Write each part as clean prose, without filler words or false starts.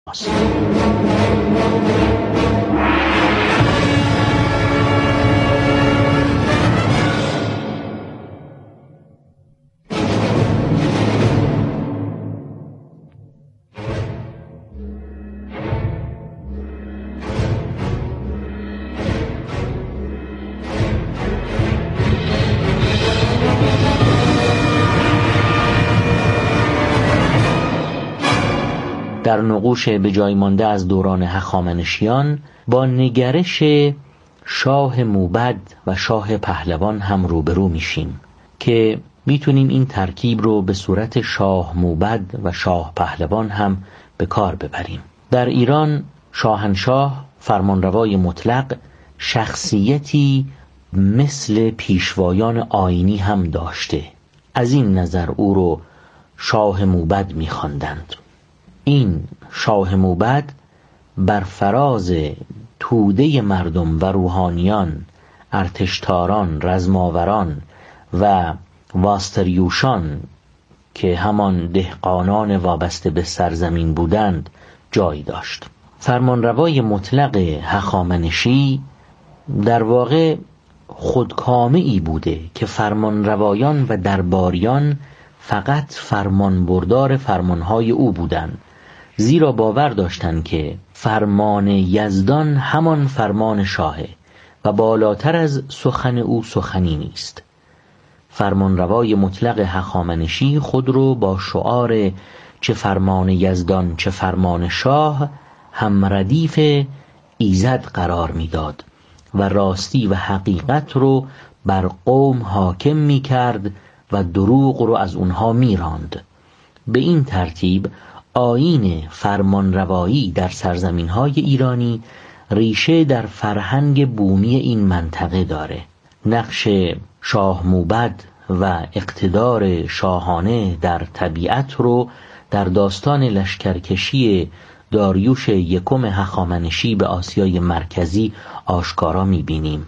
در نقوش به جای مانده از دوران هخامنشیان با نگرش شاه موبد و شاه پهلوان هم روبرو میشیم که میتونیم این ترکیب رو به صورت شاه موبد و شاه پهلوان هم به کار ببریم. در ایران شاهنشاه فرمانروای مطلق شخصیتی مثل پیشوایان آیینی هم داشته. از این نظر او رو شاه موبد می‌خواندند. این شاه موبد بر فراز توده مردم و روحانیان، ارتشتاران، رزماوران و واستریوشان که همان دهقانان وابسته به سرزمین بودند جای داشت. فرمانروای مطلق هخامنشی در واقع خودکامه‌ای بوده که فرمانروایان و درباریان فقط فرمانبردار فرمانهای او بودند، زیرا باور داشتند که فرمان یزدان همان فرمان شاهه و بالاتر از سخن او سخنی نیست. فرمانروای مطلق هخامنشی خود رو با شعار چه فرمان یزدان چه فرمان شاه هم ردیف ایزد قرار میداد و راستی و حقیقت رو بر قوم حاکم میکرد و دروغ رو از اونها میراند. به این ترتیب آیین فرمانروایی در سرزمین‌های ایرانی ریشه در فرهنگ بومی این منطقه داره. نقش شاه موبد و اقتدار شاهانه در طبیعت رو در داستان لشکرکشی داریوش یکم هخامنشی به آسیای مرکزی آشکارا می‌بینیم.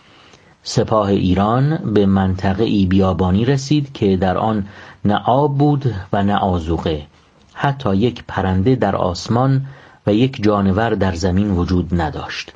سپاه ایران به منطقه‌ای بیابانی رسید که در آن نه آب بود و نه آذوقه، حتی یک پرنده در آسمان و یک جانور در زمین وجود نداشت.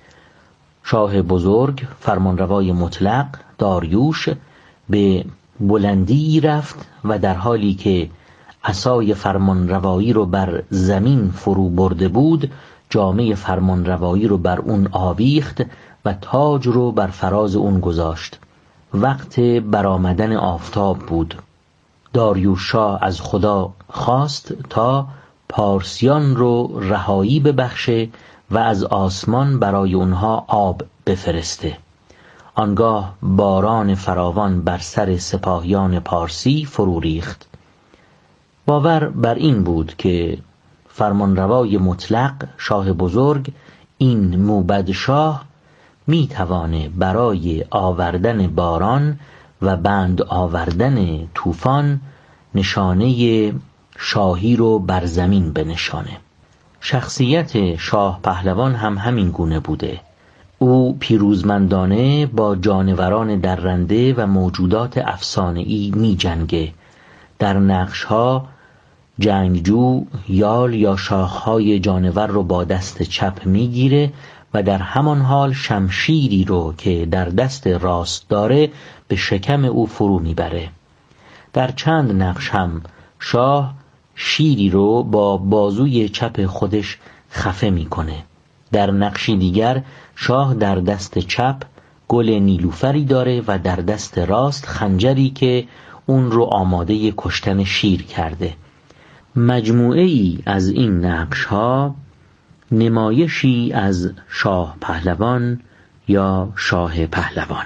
شاه بزرگ فرمانروای مطلق داریوش به بلندی رفت و در حالی که عصای فرمانروایی رو بر زمین فرو برده بود، جامه فرمانروایی رو بر اون آویخت و تاج رو بر فراز اون گذاشت. وقت برآمدن آفتاب بود. داریوش شاه از خدا خواست تا پارسیان رو رهایی ببخشه و از آسمان برای اونها آب بفرسته. آنگاه باران فراوان بر سر سپاهیان پارسی فرو ریخت. باور بر این بود که فرمانروای مطلق شاه بزرگ، این موبد شاه، می توانه برای آوردن باران و بند آوردن طوفان نشانه شاهی رو بر زمین بنشانه. شخصیت شاه پهلوان هم همین گونه بوده. او پیروزمندانه با جانوران درنده و موجودات افسانه‌ای می جنگه. در نقشها جنگجو یال یا شاخهای جانور رو با دست چپ می گیره و در همان حال شمشیری رو که در دست راست داره به شکم او فرو میبره. در چند نقش هم شاه شیری رو با بازوی چپ خودش خفه میکنه. در نقشی دیگر شاه در دست چپ گل نیلوفری داره و در دست راست خنجری که اون رو آماده کشتن شیر کرده. مجموعه ای از این نقش ها نمایشی از شاه پهلوان یا شاه پهلوانه.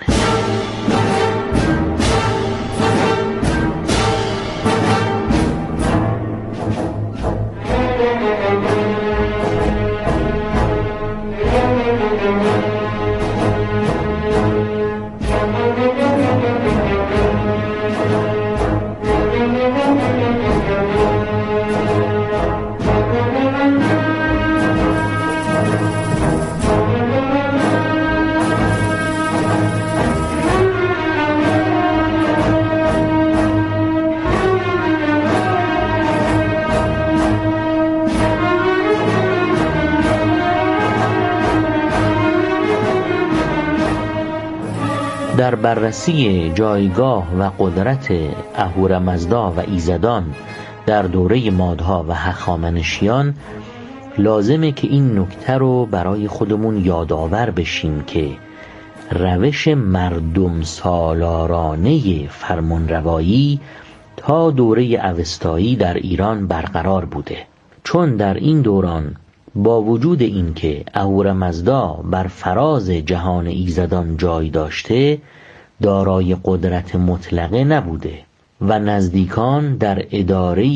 در بررسی جایگاه و قدرت اهورامزدا و ایزدان در دوره مادها و هخامنشیان لازمه که این نکته رو برای خودمون یادآور بشیم که روش مردم سالارانه فرمانروایی تا دوره اوستایی در ایران برقرار بوده، چون در این دوران با وجود اینکه اهورامزدا بر فراز جهان ایزدان جای داشته، دارای قدرت مطلقه نبوده و نزدیکان در اداره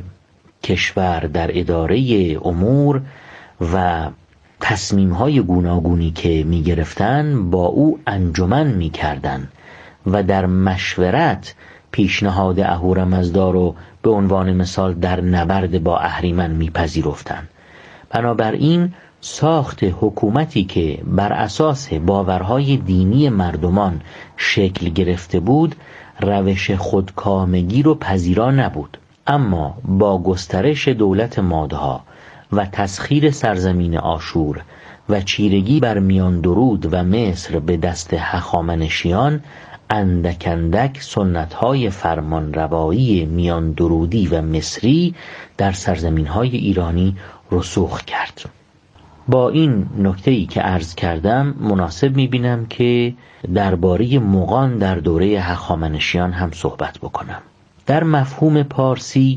کشور، در اداره امور و تصمیم‌های گوناگونی که می‌گرفتن با او انجمن می‌کردند و در مشورت پیشنهاد اهورامزدا رو به عنوان مثال در نبرد با اهریمن می‌پذیرفتند. بنابراین ساخت حکومتی که بر اساس باورهای دینی مردمان شکل گرفته بود، روش خودکامگی رو پذیرا نبود. اما با گسترش دولت مادها و تسخیر سرزمین آشور و چیرگی بر میان درود و مصر به دست هخامنشیان، اندک اندک سنت‌های فرمانروایی میان درودی و مصری در سرزمین‌های ایرانی رسوخ کرد. با این نکته‌ای که عرض کردم مناسب می‌بینم که درباره مغان در دوره هخامنشیان هم صحبت بکنم. در مفهوم پارسی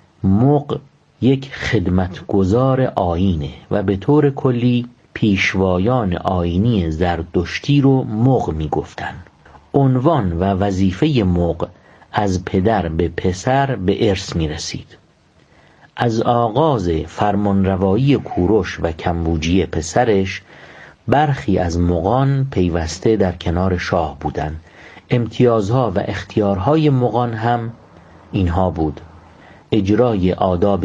مغ یک خدمتگزار آیینه و به طور کلی پیشوایان آیینی زرتشتی رو مغ می‌گفتن. عنوان و وظیفه مغ از پدر به پسر به ارث می‌رسید. از آغاز فرمانروایی کوروش و کمبوجی پسرش، برخی از مغان پیوسته در کنار شاه بودند. امتیازها و اختیارهای مغان هم اینها بود: اجرای آداب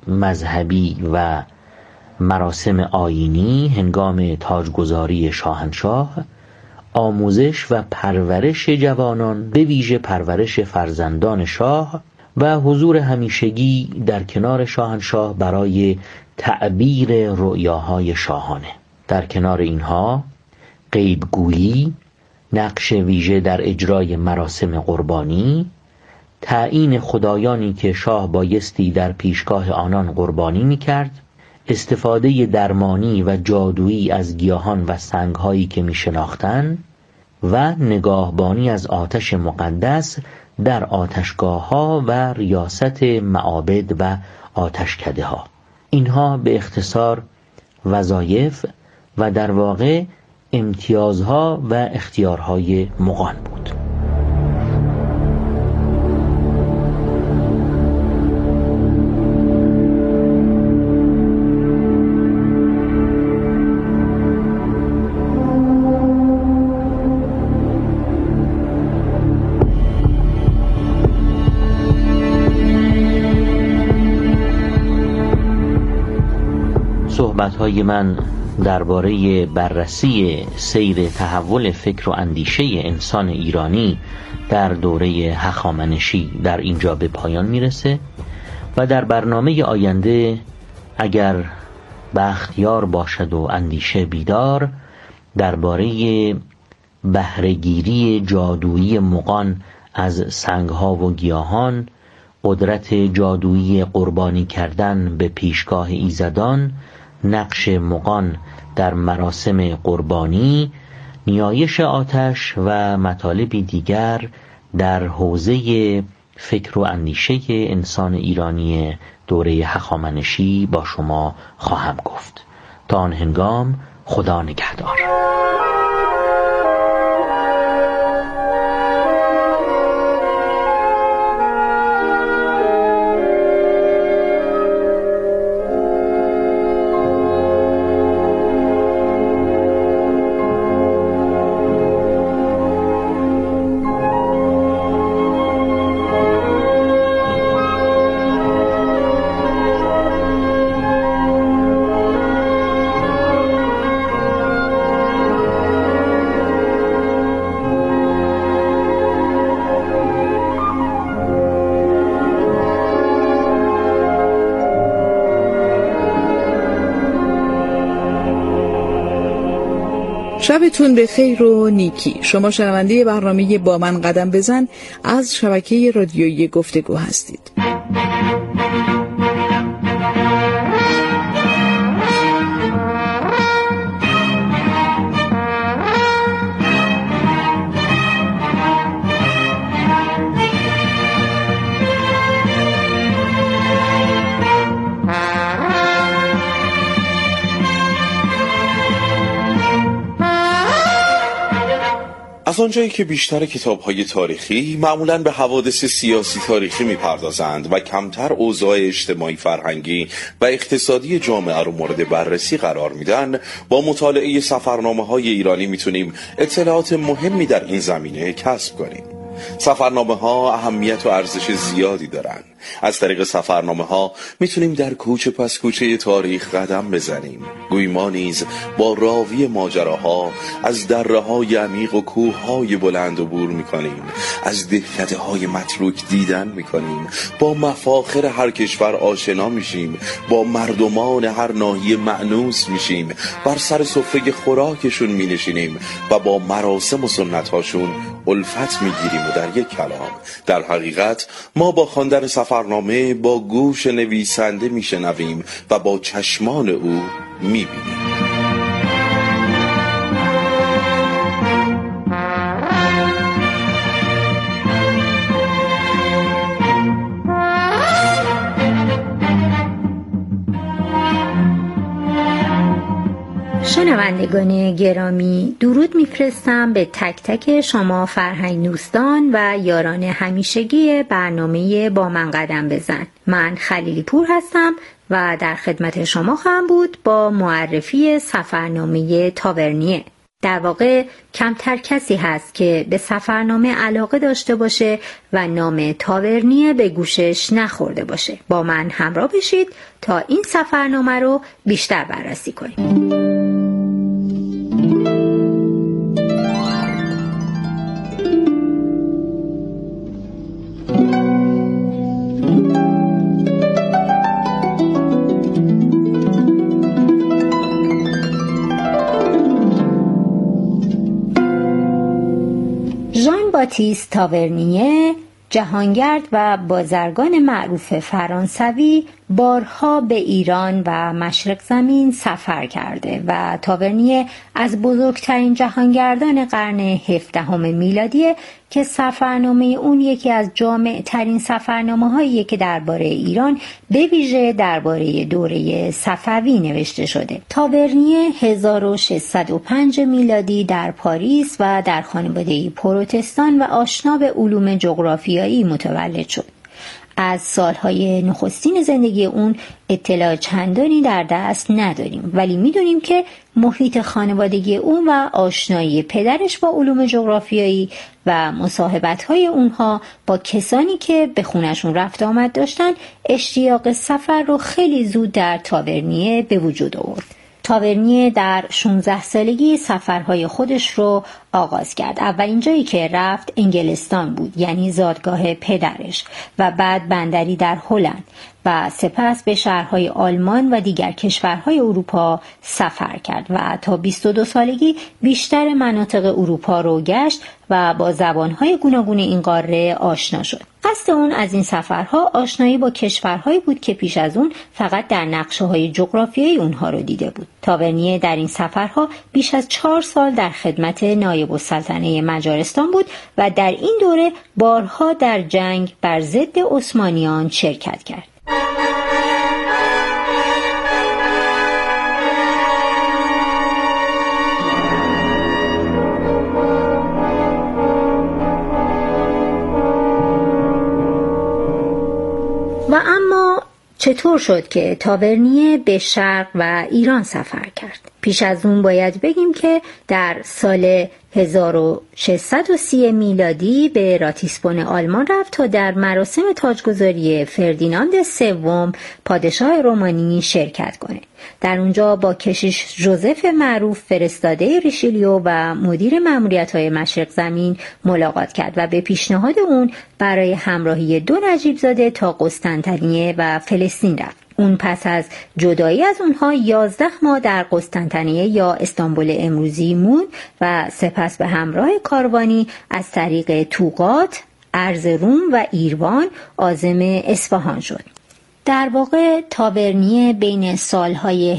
مذهبی و مراسم آیینی هنگام تاجگذاری شاهنشاه، آموزش و پرورش جوانان به ویژه پرورش فرزندان شاه و حضور همیشگی در کنار شاهنشاه برای تعبیر رؤیاهای شاهانه. در کنار اینها غیبگویی، نقش ویژه در اجرای مراسم قربانی، تعیین خدایانی که شاه بایستی در پیشگاه آنان قربانی می‌کرد، استفاده درمانی و جادویی از گیاهان و سنگ‌هایی که می‌شناختند و نگاهبانی از آتش مقدس در آتشگاه‌ها و ریاست معابد و آتشکده‌ها. اینها به اختصار وظایف و در واقع امتیازها و اختیارهای مغان بود. صحبت‌های من درباره بررسی سیر تحول فکر و اندیشه انسان ایرانی در دوره هخامنشی در اینجا به پایان میرسه و در برنامه آینده اگر بخت یار باشد و اندیشه بیدار، درباره بهره‌گیری جادویی مغان از سنگها و گیاهان، قدرت جادویی قربانی کردن به پیشگاه ایزدان، نقش مغان در مراسم قربانی، نیایش آتش و مطالبی دیگر در حوزه فکر و اندیشه انسان ایرانی دوره هخامنشی با شما خواهم گفت. تا آن هنگام خدا نگهدار. شبتون به خیر و نیکی. شما شنونده برنامه با من قدم بزن از شبکه رادیویی گفتگو هستید. از آنجایی که بیشتر کتاب‌های تاریخی معمولاً به حوادث سیاسی تاریخی می‌پردازند و کمتر اوضاع اجتماعی فرهنگی و اقتصادی جامعه رو مورد بررسی قرار میدن، با مطالعه سفرنامه‌های ایرانی میتونیم اطلاعات مهمی در این زمینه کسب کنیم. سفرنامه‌ها اهمیت و ارزش زیادی دارند. از طریق سفرنامه‌ها میتونیم در کوچه پس کوچه تاریخ قدم بزنیم. گویی ما نیز با راوی ماجراها از دره‌های عمیق و کوه‌های بلند عبور میکنیم، از دهکده‌های متروک دیدن میکنیم، با مفاخر هر کشور آشنا میشیم، با مردمان هر ناحیه مأنوس میشیم، بر سر سفره خوراکشون مینشینیم و با مراسم و سنت‌هاشون الفت میگیریم. و در یک کلام، در حقیقت ما با خواندن سفرنامه با گوش نویسنده میشنویم و با چشمان او میبینیم. شنوندگان گرامی، درود میفرستم به تک تک شما فرهنگ دوستان و یاران همیشگی برنامه با من قدم بزن. من خلیلی پور هستم و در خدمت شما خواهم بود با معرفی سفرنامه تاورنیه. در واقع کمتر کسی هست که به سفرنامه علاقه داشته باشه و نام تاورنیه به گوشش نخورده باشه. با من همراه بشید تا این سفرنامه رو بیشتر بررسی کنیم. ژان باتیست تاورنیه، جهانگرد و بازرگان معروف فرانسوی، بارها به ایران و مشرق زمین سفر کرده و تاورنیه از بزرگترین جهانگردان قرن 17 میلادیه که سفرنامه اون یکی از جامع ترین سفرنامه هاییه که درباره ایران به ویژه درباره دوره صفوی نوشته شده. تاورنیه 1605 میلادی در پاریس و در خانواده‌ای پروتستان و آشنا به علوم جغرافیایی متولد شد. از سالهای نخستین زندگی اون اطلاع چندانی در دست نداریم، ولی میدونیم که محیط خانوادگی اون و آشنایی پدرش با علوم جغرافیایی و مصاحبت‌های اونها با کسانی که به خونشون رفت آمد داشتن اشتیاق سفر رو خیلی زود در تاورنیه به وجود آورد. تاورنیه در 16 سالگی سفرهای خودش رو آغاز کرد. اولین جایی که رفت انگلستان بود، یعنی زادگاه پدرش، و بعد بندری در هلند و سپس به شهرهای آلمان و دیگر کشورهای اروپا سفر کرد و تا 22 سالگی بیشتر مناطق اروپا رو گشت و با زبانهای گوناگون این قاره آشنا شد. قصد اون از این سفرها آشنایی با کشورهایی بود که پیش از اون فقط در نقشه‌های جغرافیایی اونها رو دیده بود. تاورنیه در این سفرها بیش از 4 سال در خدمت نایب السلطنه مجارستان بود و در این دوره بارها در جنگ بر ضد عثمانیان شرکت کرد. و اما چطور شد که تاورنیه به شرق و ایران سفر کرد؟ پیش از اون باید بگیم که در سال 1630 میلادی به راتیسبون آلمان رفت تا در مراسم تاجگذاری فردیناند سوم پادشاه رومانی شرکت کنه. در اونجا با کشیش ژوزف معروف فرستاده ریشیلیو و مدیر ماموریت‌های مشرق زمین ملاقات کرد و به پیشنهاد اون برای همراهی 2 نجیب زاده تا قسطنطنیه و فلسطین رفت. اون پس از جدایی از اونها 11 ماه در قسطنطنیه یا استانبول امروزی موند و سپس به همراه کاروانی از طریق توقات، ارض روم و ایروان عازم اصفهان شد. در واقع تاورنیه بین سالهای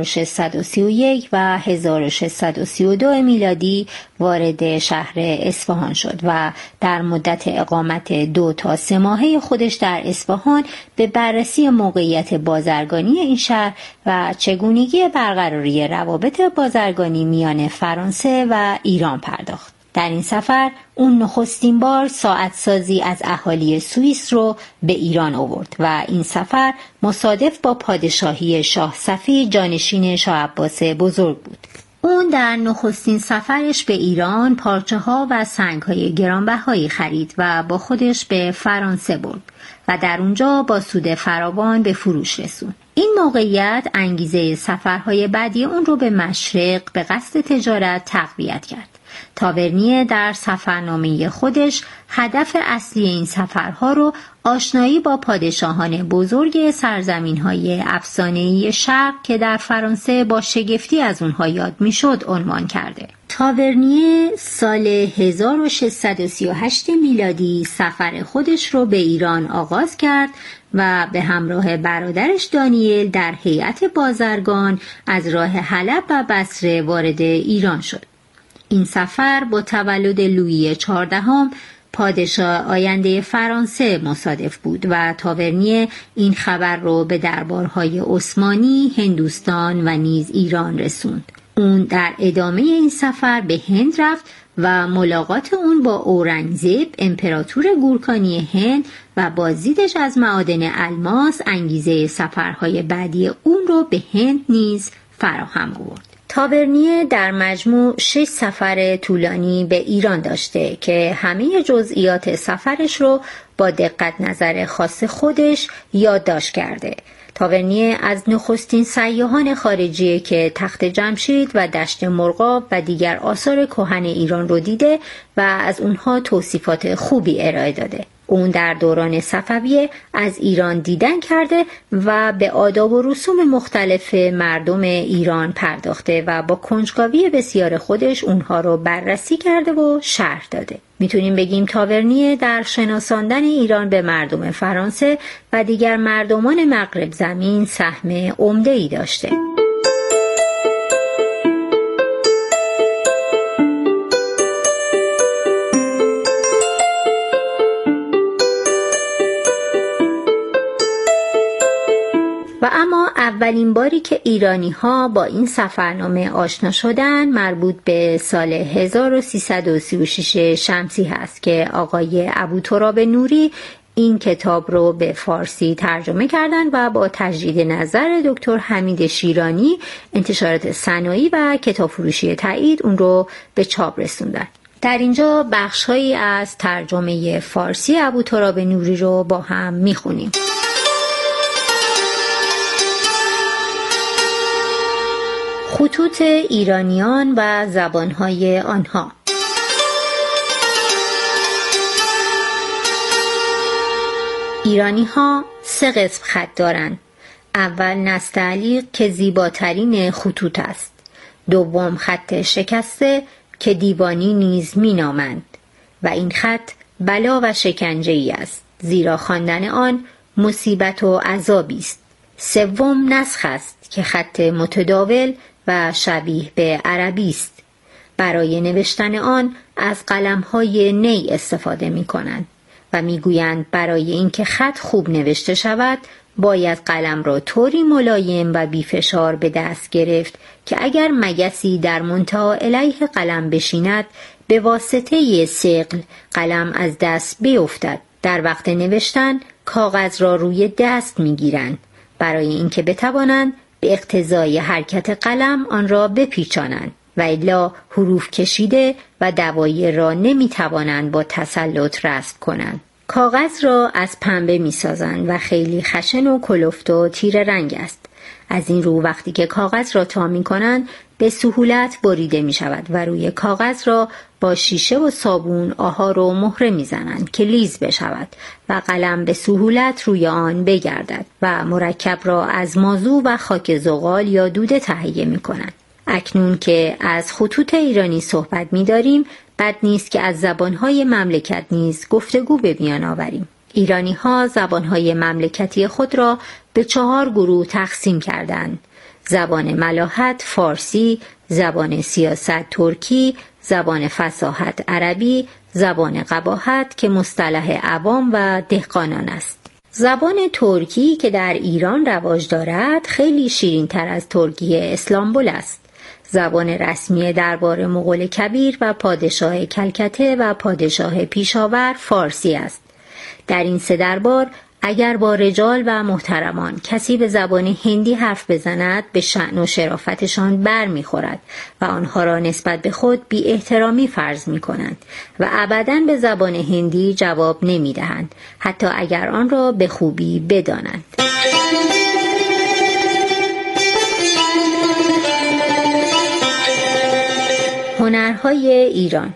1631 و 1632 میلادی وارد شهر اصفهان شد و در مدت اقامت 2 تا 3 ماهه خودش در اصفهان به بررسی موقعیت بازرگانی این شهر و چگونگی برقراری روابط بازرگانی میان فرانسه و ایران پرداخت. در این سفر اون نخستین بار ساعت سازی از اهالی سوئیس رو به ایران آورد و این سفر مصادف با پادشاهی شاه صفی جانشین شاه عباس بزرگ بود. اون در نخستین سفرش به ایران پارچه ها و سنگ های گرانبهایی خرید و با خودش به فرانسه برد و در اونجا با سود فراوان به فروش رسوند. این موقعیت انگیزه سفرهای بعدی اون رو به مشرق به قصد تجارت تقویت کرد. تاورنیه در سفرنامه خودش هدف اصلی این سفرها رو آشنایی با پادشاهان بزرگ سرزمین‌های افسانه‌ای شرق که در فرانسه با شگفتی از اونها یاد میشد عنوان کرده. تاورنیه سال 1638 میلادی سفر خودش رو به ایران آغاز کرد و به همراه برادرش دانیل در هیئت بازرگان از راه حلب و بصره وارد ایران شد. این سفر با تولد لویی 14 پادشاه آینده فرانسه مصادف بود و تاورنیه این خبر رو به دربارهای عثمانی، هندوستان و نیز ایران رسوند. اون در ادامه این سفر به هند رفت و ملاقات اون با اورنگزیب امپراتور گورکانی هند و بازدیدش از معادن الماس انگیزه سفرهای بعدی اون رو به هند نیز فراهم آورد. تاورنیه در مجموع 6 سفر طولانی به ایران داشته که همه جزئیات سفرش رو با دقت نظر خاص خودش یادداشت کرده. تاورنیه از نخستین سیاحان خارجی که تخت جمشید و دشت مرغاب و دیگر آثار کهن ایران رو دیده و از اونها توصیفات خوبی ارائه داده. اون در دوران صفویه از ایران دیدن کرده و به آداب و رسوم مختلف مردم ایران پرداخته و با کنجکاوی بسیار خودش اونها رو بررسی کرده و شرح داده. میتونیم بگیم تاورنیه در شناساندن ایران به مردم فرانسه و دیگر مردمان مغرب زمین سهم عمده‌ای داشته. و اما اولین باری که ایرانی‌ها با این سفرنامه آشنا شدن مربوط به سال 1336 شمسی هست که آقای ابوتراب نوری این کتاب رو به فارسی ترجمه کردن و با تجدید نظر دکتر حمید شیرانی انتشارات صناعی و کتاب فروشی تایید اون رو به چاپ رسوندن. در اینجا بخش‌هایی از ترجمه فارسی ابوتراب نوری رو با هم میخونیم. خطوط ایرانیان و زبانهای آنها. ایرانی‌ها 3 قسم خط دارند. اول نستعلیق که زیباترین خطوط است. دوم خط شکسته که دیوانی نیز می‌نامند و این خط بلا و شکنجه‌ای است، زیرا خواندن آن مصیبت و عذابی است. سوم نسخ است که خط متداول و شبیه به عربی است. برای نوشتن آن از قلم‌های نی استفاده می‌کنند و می‌گویند برای اینکه خط خوب نوشته شود باید قلم را طوری ملایم و بی‌فشار به دست گرفت که اگر مگسی در منتهی علیه قلم بشیند به واسطه ثقل قلم از دست بیفتد. در وقت نوشتن کاغذ را روی دست می‌گیرند برای اینکه بتوانند به اقتضای حرکت قلم آن را بپیچانند و الا حروف کشیده و دوایر را نمیتوانند با تسلط رسم کنند. کاغذ را از پنبه میسازند و خیلی خشن و کلفت و تیره رنگ است. از این رو وقتی که کاغذ را تا میکنند به سهولت بریده می شود و روی کاغذ را با شیشه و صابون آهار و مهره می زنند که لیز بشود و قلم به سهولت روی آن بگردد و مرکب را از مازو و خاک زغال یا دوده تهیه می کنند. اکنون که از خطوط ایرانی صحبت می داریم، بد نیست که از زبانهای مملکت نیز گفتگو به میان آوریم. ایرانی ها زبانهای مملکتی خود را به 4 گروه تقسیم کردند: زبان ملاحت فارسی، زبان سیاست ترکی، زبان فصاحت عربی، زبان قباحت که مصطلح عوام و دهقانان است. زبان ترکی که در ایران رواج دارد خیلی شیرین تر از ترکی استانبول است. زبان رسمی دربار مغول کبیر و پادشاه کلکته و پادشاه پیشاور فارسی است. در این 3 دربار اگر با رجال و محترمان کسی به زبان هندی حرف بزند به شأن و شرافتشان بر می‌خورد و آنها را نسبت به خود بی احترامی فرض می‌کنند و ابداً به زبان هندی جواب نمی‌دهند، حتی اگر آن را به خوبی بدانند. هنرهای ایران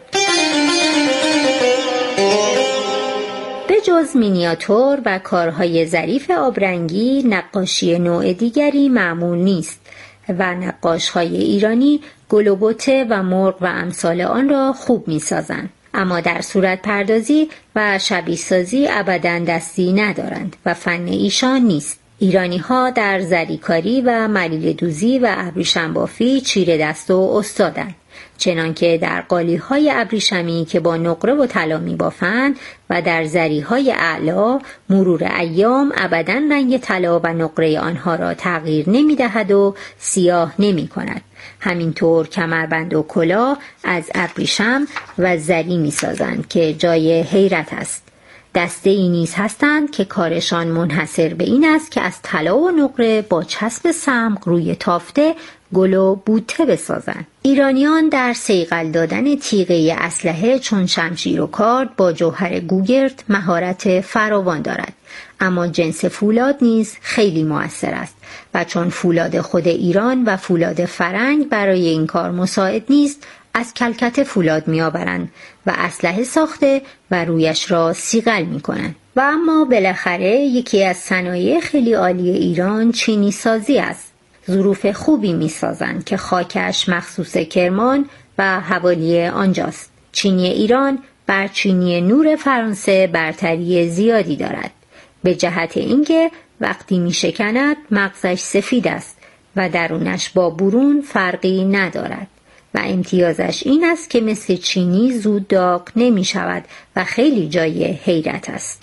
به جز مینیاتور و کارهای ظریف آبرنگی، نقاشی نوع دیگری معمول نیست و نقاشهای ایرانی گل و بته و مرغ و امثال آن را خوب می‌سازند، اما در صورت پردازی و شبیه سازی ابداً دستی ندارند و فن ایشان نیست. ایرانی ها در زریکاری و ملیل دوزی و ابریشم بافی چیره دست و استادند، چنانکه در قالی‌های ابریشمی که با نقره و طلا می‌بافند و در زریهای اعلا مرور ایام ابداً رنگ طلا و نقره آنها را تغییر نمی‌دهد و سیاه نمی‌کند. همینطور کمربند و کلاه از ابریشم و زری می‌سازند که جای حیرت است. دسته ای نیز هستند که کارشان منحصر به این است که از طلا و نقره با چسب صمغ روی تافته گل و بوته بسازند. ایرانیان در صیقل دادن تیغه اسلحه چون شمشیر و کارد با جوهر گوگرد مهارت فراوان دارد، اما جنس فولاد نیز خیلی مؤثر است و چون فولاد خود ایران و فولاد فرنگ برای این کار مساعد نیست، از کلکته فولاد میآورند و اسلحه ساخته و رویش را صیقل میکنند. و اما بالاخره یکی از صنایع خیلی عالی ایران چینی سازی است. ظروف خوبی میسازند که خاکش مخصوص کرمان و حوالی آنجاست. چینی ایران بر چینی نور فرانسه برتری زیادی دارد، به جهت اینکه وقتی میشکند مغزش سفید است و درونش با برون فرقی ندارد و امتیازش این است که مثل چینی زود داغ نمی شود و خیلی جای حیرت است.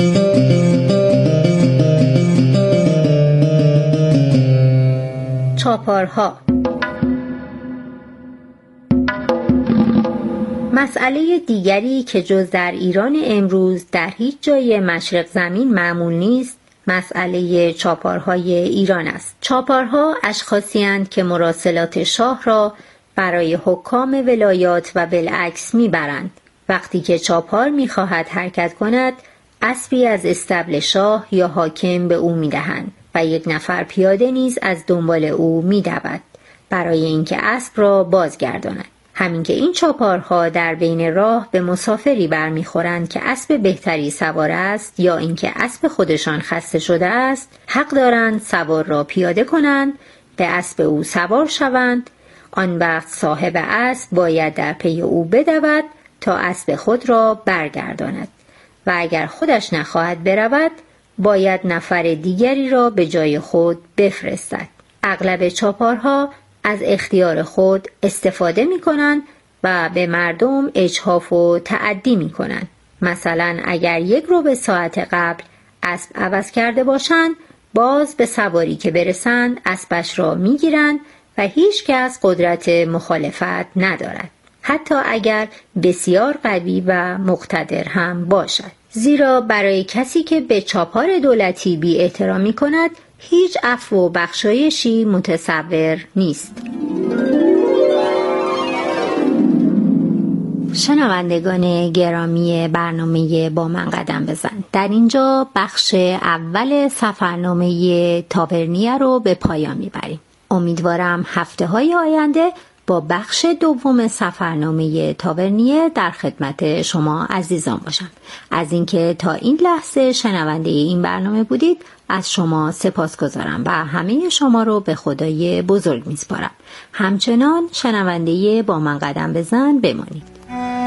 چاپارها. مسئله دیگری که جز در ایران امروز در هیچ جای مشرق زمین معمول نیست، مسئله چاپارهای ایران است. چاپارها اشخاصی اند که مراسلات شاه را برای حکام ولایات و بالعکس میبرند. وقتی که چاپار میخواهد حرکت کند، اسبی از استبل شاه یا حاکم به او میدهند و 1 نفر پیاده نیز از دنبال او میدود برای اینکه اسب را بازگرداند. همین که این چاپارها در بین راه به مسافری برمیخورند که اسب بهتری سوار است یا اینکه اسب خودشان خسته شده است، حق دارند سوار را پیاده کنند، به اسب او سوار شوند. آن وقت صاحب اسب باید در پی او بدود تا اسب خود را برگرداند و اگر خودش نخواهد برود باید نفر دیگری را به جای خود بفرستد. اغلب چاپارها از اختیار خود استفاده می کنند و به مردم اجحاف و تعدی می کنند. مثلا اگر 1 ربع ساعت قبل اسب عوض کرده باشند، باز به سواری که برسند اسبش را می گیرند و هیچ کس قدرت مخالفت ندارد، حتی اگر بسیار قوی و مقتدر هم باشد. زیرا برای کسی که به چاپار دولتی بی احترامی کند، هیچ عفو و بخشایشی متصور نیست. شنوندگان گرامی برنامه با من قدم بزن، در اینجا بخش اول سفرنامه تاورنیه رو به پایان میبریم. امیدوارم هفته‌های آینده با بخش دوم سفرنامه تاورنیه در خدمت شما عزیزان باشم. از اینکه تا این لحظه شنونده این برنامه بودید از شما سپاسگزارم و همه شما رو به خدای بزرگ میسپارم. همچنان شنونده با من قدم بزن بمانید.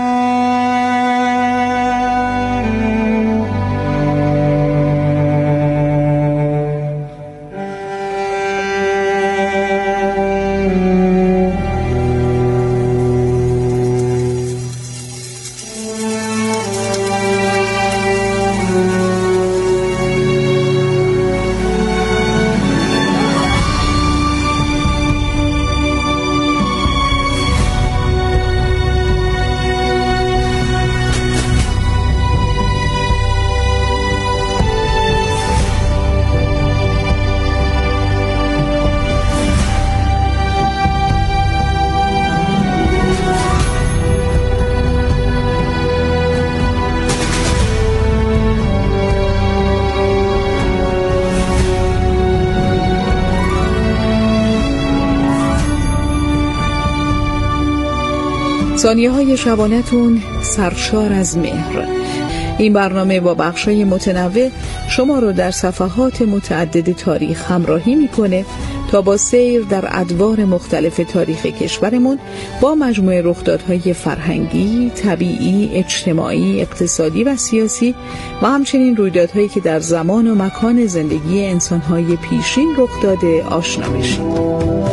ثانیه‌های شبانه‌تون سرشار از مهر. این برنامه با بخشای متنوع شما رو در صفحات متعدد تاریخ همراهی میکنه تا با سیر در ادوار مختلف تاریخ کشورمون با مجموعه رخدادهای فرهنگی، طبیعی، اجتماعی، اقتصادی و سیاسی و همچنین رویدادهایی که در زمان و مکان زندگی انسانهای پیشین رخ داده آشنا بشید.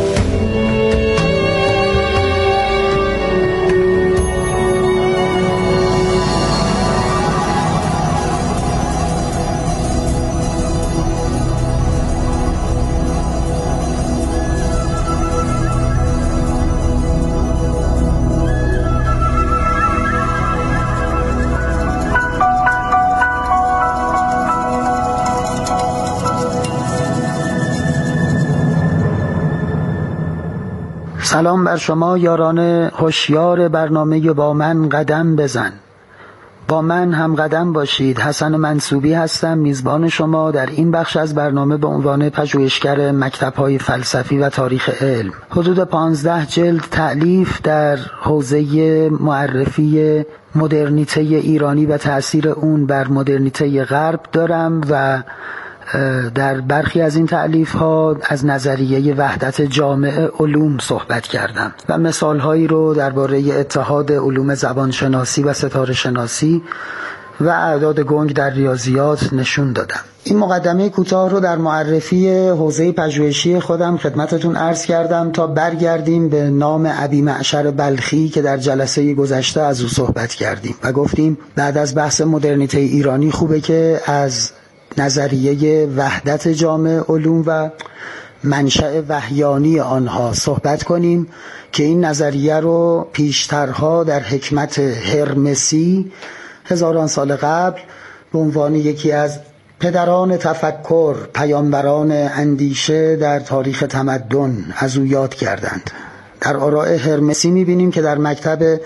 سلام بر شما یاران هوشیار برنامه با من قدم بزن. با من هم قدم باشید. حسن منصوبی هستم، میزبان شما در این بخش از برنامه به عنوان پژوهشگر مکتب‌های فلسفی و تاریخ علم. حدود 15 جلد تألیف در حوزه معرفی مدرنیته ایرانی و تأثیر اون بر مدرنیته غرب دارم و در برخی از این تألیف ها از نظریه وحدت جامع علوم صحبت کردم و مثال هایی رو درباره اتحاد علوم زبانشناسی و ستاره شناسی و اعداد گنگ در ریاضیات نشون دادم. این مقدمه کوتاه رو در معرفی حوزه پژوهشی خودم خدمتتون عرض کردم تا برگردیم به نام ابی معشر بلخی که در جلسه گذشته از او صحبت کردیم و گفتیم بعد از بحث مدرنیته ایرانی خوبه که از نظریه وحدت جامع علوم و منشأ وحیانی آنها صحبت کنیم که این نظریه رو پیشترها در حکمت هرمسی هزاران سال قبل به عنوان یکی از پدران تفکر، پیامبران اندیشه در تاریخ تمدن از او یاد کردند. در آراء هرمسی می‌بینیم که در مکتب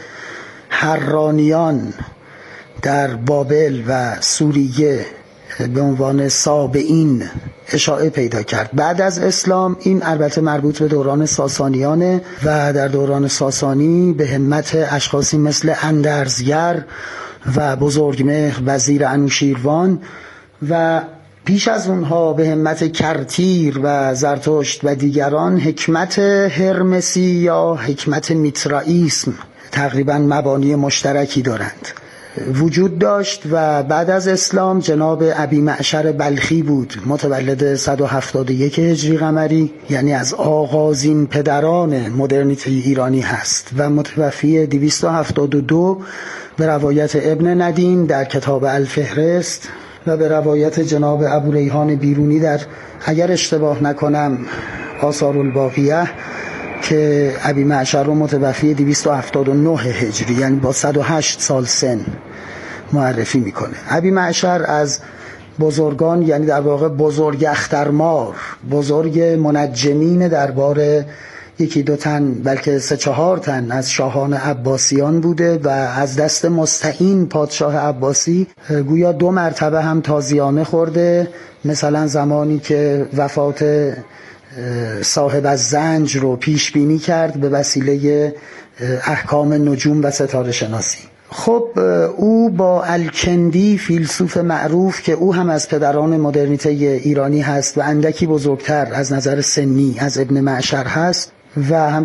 حرانیان در بابل و سوریه به عنوان سابعین اشاعه پیدا کرد. بعد از اسلام این البته مربوط به دوران ساسانیانه و در دوران ساسانی به همت اشخاصی مثل اندرزگر و بزرگمهر وزیر انوشیروان و پیش از اونها به همت کرتیر و زرتشت و دیگران حکمت هرمسی یا حکمت میترائیسم تقریبا مبانی مشترکی دارند وجود داشت و بعد از اسلام جناب ابی معشر بلخی بود، متولد 171 هجری قمری، یعنی از آغازین پدران مدرنیته ایرانی هست و متوفی 272 به روایت ابن ندیم در کتاب الفهرست و به روایت جناب ابو ریحان بیرونی در اگر اشتباه نکنم آثار الباقیه که ابی معشر رو متوفی 279 هجری یعنی با 108 سال سن معرفی میکنه. ابی معشر از بزرگان یعنی در واقع بزرگ اخترمار، بزرگ منجمین دربار یکی دو تن بلکه 3-4 تن از شاهان عباسیان بوده و از دست مستعین پادشاه عباسی گویا 2 مرتبه هم تازیانه خورده، مثلا زمانی که وفات صاحب الزنج رو پیش بینی کرد به وسیله احکام نجوم و ستاره شناسی. خب او با الکندی فیلسوف معروف که او هم از پدران مدرنیته ایرانی هست و اندکی بزرگتر از نظر سنی از ابن معشر هست و